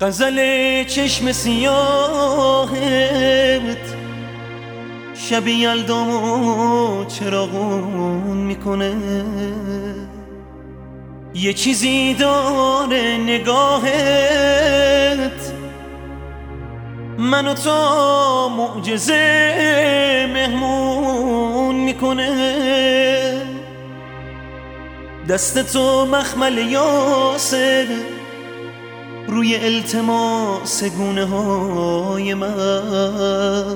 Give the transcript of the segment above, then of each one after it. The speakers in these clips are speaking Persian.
غزل چشم سیاهت شب یلدامو چراغون میکنه، یه چیزی داره نگاهت منو تا معجزه مهمون میکنه. دست تو مخمل یاسر روی التماس گونه های من،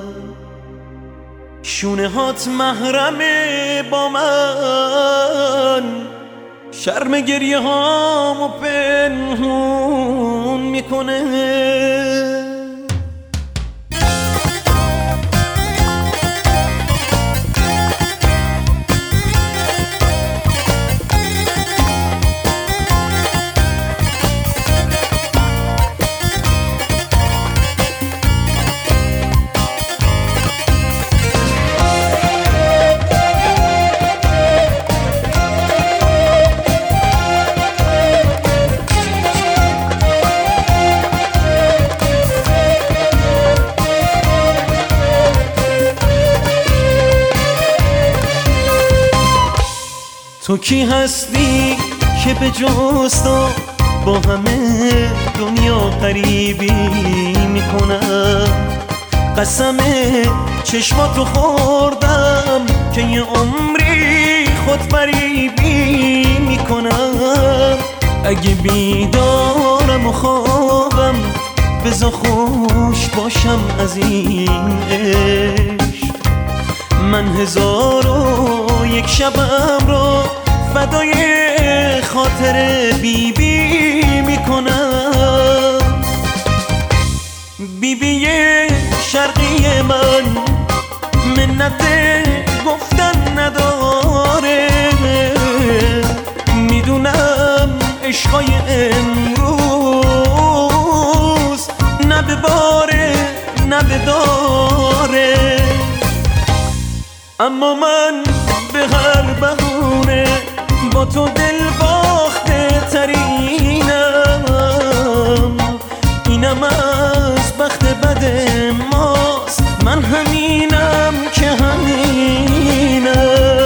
شونه هات محرمه با من، شرم گریه هامو پنهون میکنه. تو کی هستی که به جز تو با همه دنیا غریبی میکنم؟ قسم چشماتو خوردم که یه عمری خود فریبی میکنم. اگه بیدارم و خوابم بذار خوش باشم از این عشق، من 1001 شبم رو فدای خاطر بیبی میکنم. بیبی شرقی من منت گفتن نداره، میدونم عشقای امروز نه به باره نه به داره، اما من به هر بهونه با تو دل باخته ترینم. اینم از بخت بد ماست، من همینم که همینم.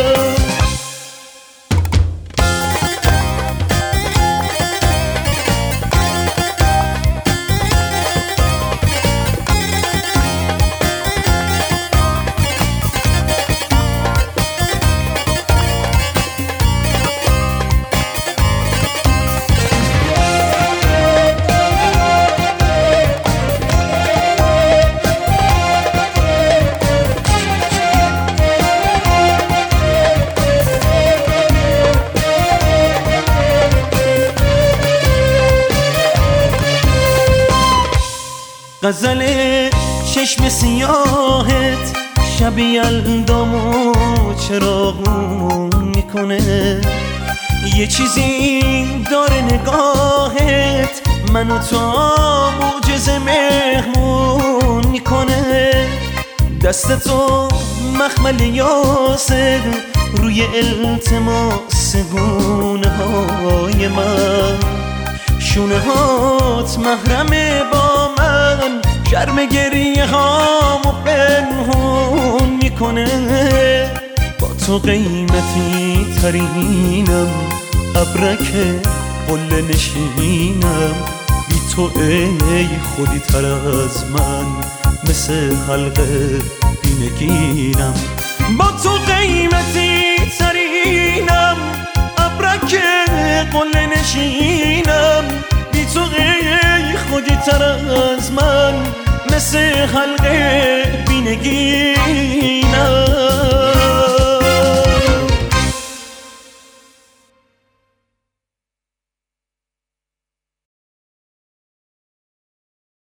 غزل چشم سیاهت شب یلدامو چراغون میکنه، یه چیزی داره نگاهت منو تا معجزه مهمون میکنه. دست تو مخمل یاسر روی التماس گونه های من، شونه هات محرمه با من، شرم گریه هامو پنهون میکنه. با تو قیمتی ترینم، ابرک قله نشینم، بی تو ای خودی تر از من مثل حلقه بینگینم. با تو قیمتی ترینم، ابرک قله نشینم، بی تو ای خودی تر از من مثل حلقه بینگینم.